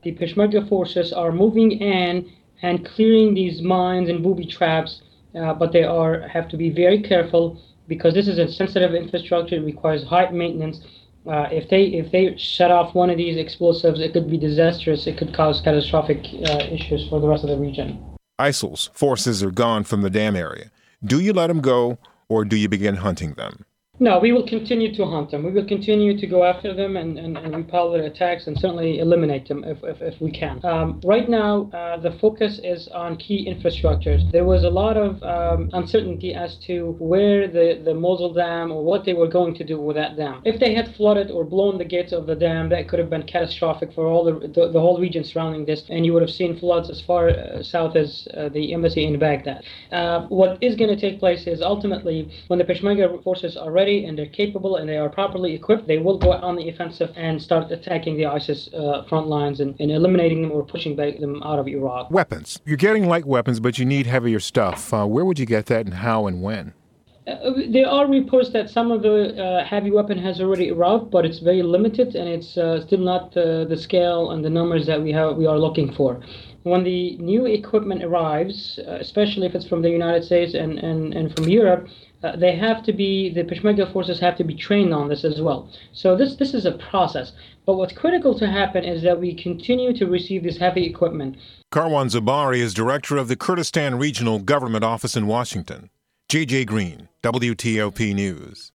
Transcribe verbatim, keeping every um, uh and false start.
The Peshmerga forces are moving in and clearing these mines and booby traps, uh, but they are have to be very careful because this is a sensitive infrastructure. It requires high maintenance. Uh, if they if they shut off one of these explosives, it could be disastrous. It could cause catastrophic uh, issues for the rest of the region. ISIL's forces are gone from the dam area. Do you let them go, or do you begin hunting them? No, we will continue to hunt them. We will continue to go after them and, and, and repel their attacks and certainly eliminate them if, if, if we can. Um, right now, uh, the focus is on key infrastructures. There was a lot of um, uncertainty as to where the, the Mosul Dam or what they were going to do with that dam. If they had flooded or blown the gates of the dam, that could have been catastrophic for all the, the, the whole region surrounding this, and you would have seen floods as far uh, south as uh, the embassy in Baghdad. Uh, what is going to take place is ultimately when the Peshmerga forces are ready and they're capable and they are properly equipped, they will go on the offensive and start attacking the ISIS uh, front lines and, and eliminating them or pushing back them out of Iraq. Weapons. You're getting light weapons, but you need heavier stuff. Uh, where would you get that and how and when? Uh, there are reports that some of the uh, heavy weapon has already arrived, but it's very limited and it's uh, still not uh, the scale and the numbers that we have we are looking for. When the new equipment arrives, uh, especially if it's from the United States and, and, and from Europe, uh, they have to be, the Peshmerga forces have to be trained on this as well. So this, this is a process. But what's critical to happen is that we continue to receive this heavy equipment. Karwan Zabari is director of the Kurdistan Regional Government Office in Washington. J J Green, W T O P News.